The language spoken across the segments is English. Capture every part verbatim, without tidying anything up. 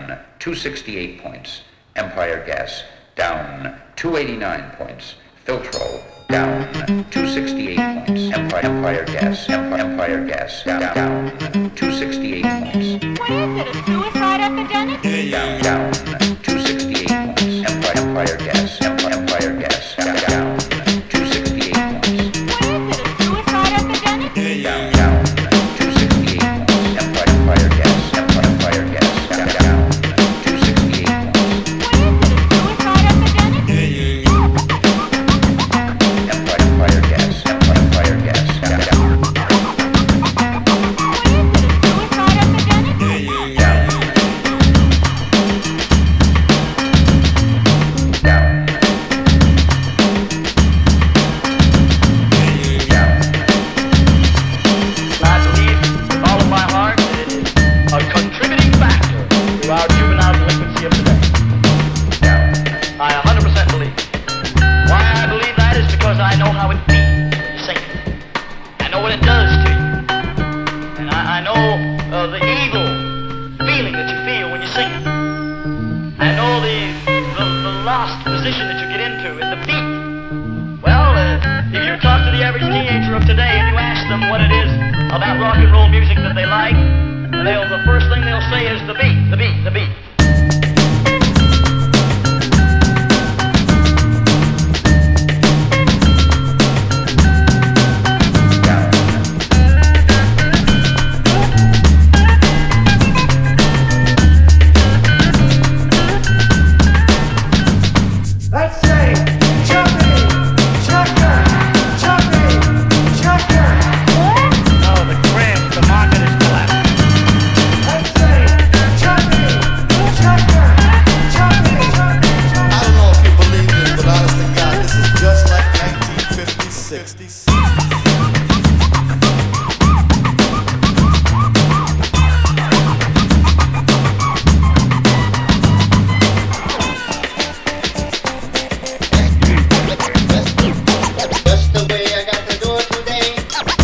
down two sixty-eight points. Empire Gas, down two eighty-nine points. Filtrol, down two sixty-eight points. Empire, Empire Gas, Empire, Empire Gas, down, down two sixty-eight points. What is it, a suicide epidemic? Down, down two sixty-eight points. Empire, Empire Gas, Empire, Empire Gas, down, down two sixty-eight points. What is it, a suicide epidemic? Down, down two sixty-eight points. Empire, Empire Gas, Empire, Empire Gas, down, down two sixty-eight points. What is it, a suicide epidemic? Empire, Empire Gas, Empire, Empire Gas, down, down. What is it, a suicide epidemic? Down. Down. Down. I believe with all of my heart that it is a contributing factor to our juvenile delinquency of today. Down. I one hundred percent believe it. Why I believe that is because I know how it feels when you sing it. I know what it does to you. And I, I know uh, the evil feeling that you feel when you sing it. I know the, the, the lost position that you get into in the beat. Well, uh, if you talk to the average teenager of today and you ask them what it is about rock and roll music that they like, they'll, the first thing they'll say is the beat, the beat, the beat. Let's say, jumping, chucker, jumping, chucker. No, the cramp, the market is collapsing. Let's say, jumping, chucker, jumping, jumping, I don't know if you believe this, but honest to God, this is just like nineteen fifty-six. Just the way I got the door today.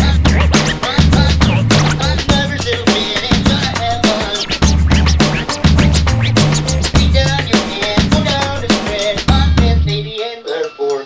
I'm nervous, little bit, and gonna have fun. Reach down your hand, pull down the spread. My pants, baby, and therefore.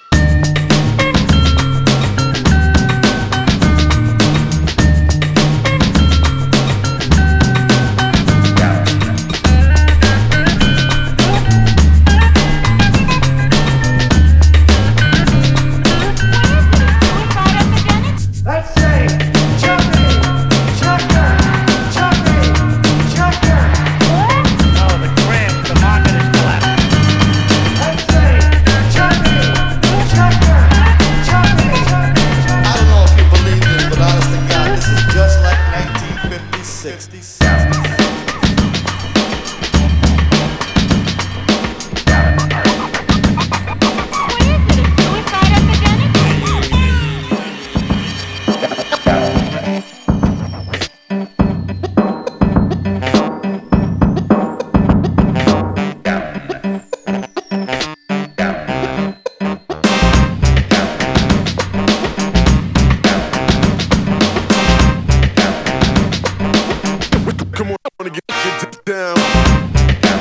Suicide epidemic? Let's say, jumping, chucker, jumping, chucker. No, the cramp, the market is collapsing. Let's say, jumping, chucker, jumping, jumping, I jumping. don't know if you believe this, but honest to God, this is just like nineteen fifty-six. What is it, a suicide epidemic? Come on, I wanna get, get down.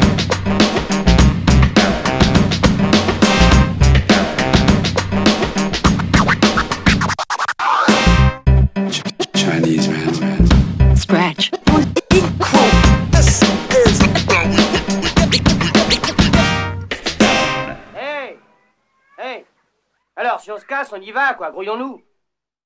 Chinese man. Scratch. This is Hey! Hey! Alors, si on se casse, on y va, quoi, grouillons-nous!